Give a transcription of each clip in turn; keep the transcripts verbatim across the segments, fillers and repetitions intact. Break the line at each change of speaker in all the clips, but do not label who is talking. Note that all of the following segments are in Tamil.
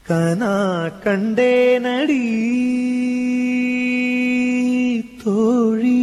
கனா கண்டேனடி தோழி.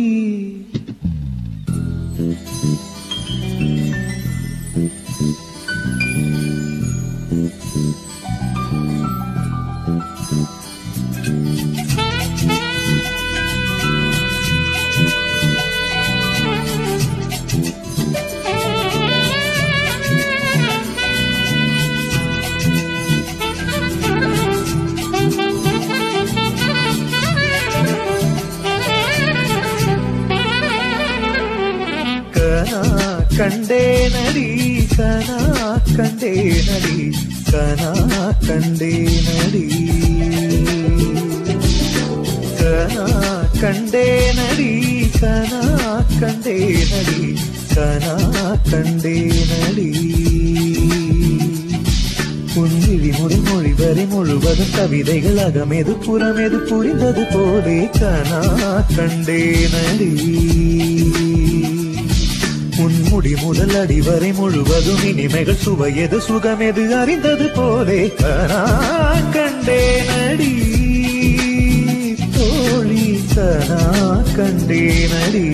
கண்டேனடி கனா கண்டேனடி கனா கண்டேனடி கனா கண்டேனடி கனா கண்டேனடி கனா கண்டேனடி. உன்விழி முதல் மொழி வரை முழுவதும் கவிதைகள் அகமெது புறமெது புரிந்தது போலே கனா கண்டேனடி. உன்முடி முதல் அடி வரை முழுவதும் இனிமைகள் சுவையது சுகமெது அறிந்தது போலே கனா கண்டேனடி தோழி கனா கண்டேனடி.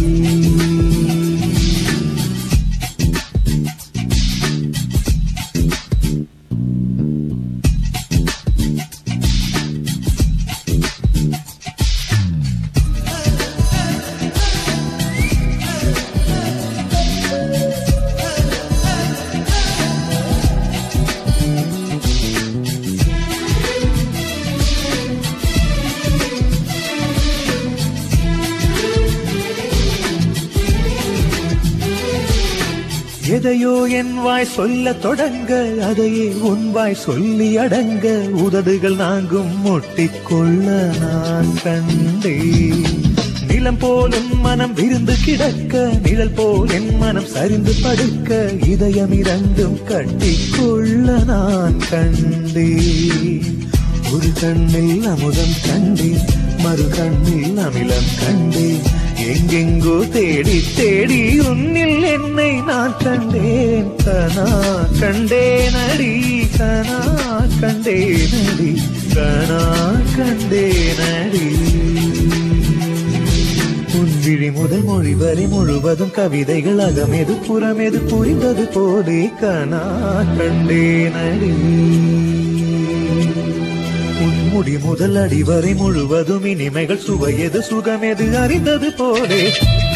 எதையோ என் வாய் சொல்ல தொடங்க அதையே உன் வாய் சொல்லி அடங்க உதடுகள் நாங்கும் முட்டிக்கொள்ள நான் கண்டே. நிலம் போலும் மனம் விருந்து கிடக்க நிழல் போல் என் மனம் சரிந்து படுக்க இதயம் இரண்டும் கட்டிக்கொள்ள நான் கண்டே. ஒரு கண்ணில் அமுதம் கண்டேன் மறு கண்ணில் அமிலம் கண்டேன் எங்கெங்கோ தேடி தேடி உன்னில் என்னை நான் கண்டேன். கனா கண்டேனடி கனா கண்டேனடி கனா கண்டேனடி. உன்விழி முதல் மொழி வரை முழுவதும் கவிதைகள் அகமெது புறமெது புரிந்தது போலே கனா கண்டேனடி. உன்முடி முதல் அடி வரை முழுவதும் இனிமைகள் சுவையது சுகமெது அறிந்தது போலே.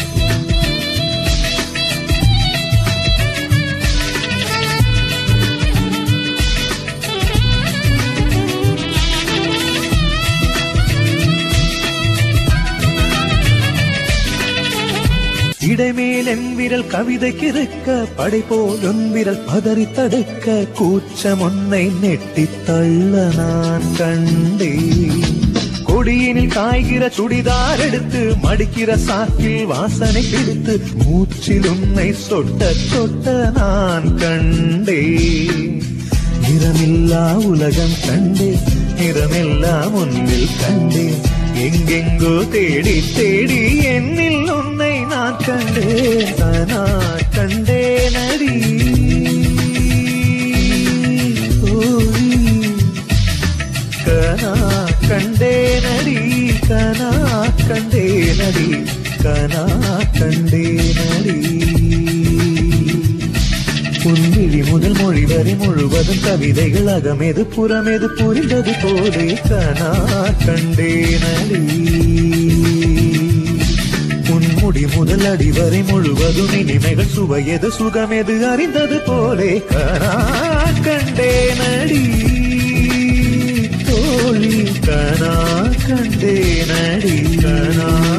இடைமேல் என் விரல் கவிதை கிறுக்க படைபோல் உன் விரல் பதறி தடுக்க கூச்சம் உன்னை நெட்டி தள்ள நான் கண்டே. கொடியினில் காய்கிற சுடிதார் எடுத்து மடிக்கிற சாக்கில் வாசனை பிடித்து மூச்சில் உன்னை சொட்ட சொட்ட நான் கண்டே. நிறமில்லா உலகம் கண்டே நிறமெல்லாம் உன்னில் கண்டே எங்கெங்கோ தேடி தேடி என்னில் உன்னை நான் கண்டேன். கனா கண்டேனடி தோழி கனா கண்டேனடி கனா கண்டேனடி கனா கண்டேனடி. உன்விழி முதல் மொழி வரை முழுவதும் கவிதைகள் அகமெது புறமெது புரிந்தது போலே கனா கண்டேனடி. உன்முடி முதல் அடி வரை முழுவதும் இனிமைகள் சுவையது சுகமெது அறிந்தது போலே கனா கண்டேனடி தோழி கனா கண்டேனடி கனா